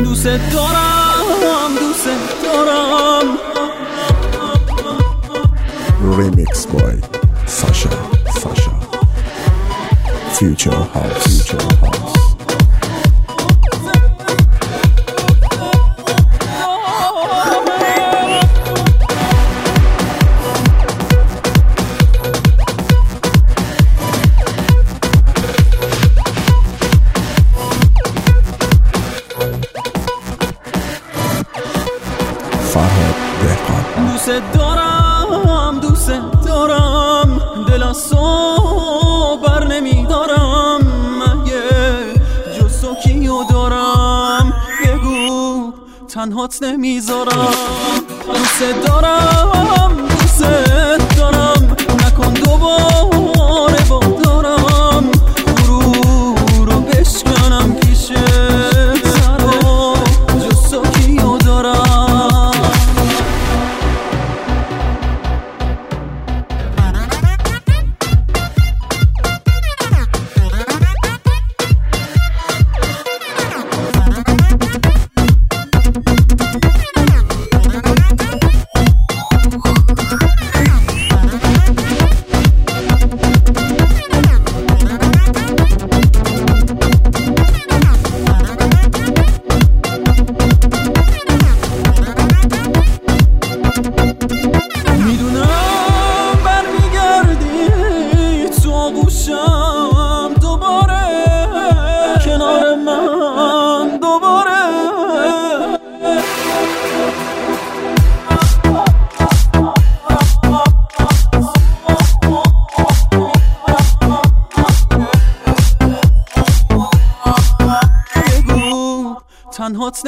دوست دارم دوست دارم. Remix by Sasha Future House. دوست دارم دوست دارم، دل از تو بر نمیدارم، مگه جز تو کیو دارم؟ بگو تنهات نمیذارم. دوست دارم دوست دارم، نکن دوباره با دارم غرور رو بشکنم پیش سرا، جز تو کیو دارم؟ دوباره کنار من دوباره بگو تنهات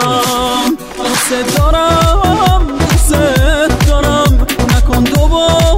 نمیذارم. دوست دارم دوست دارم، نکن دوباره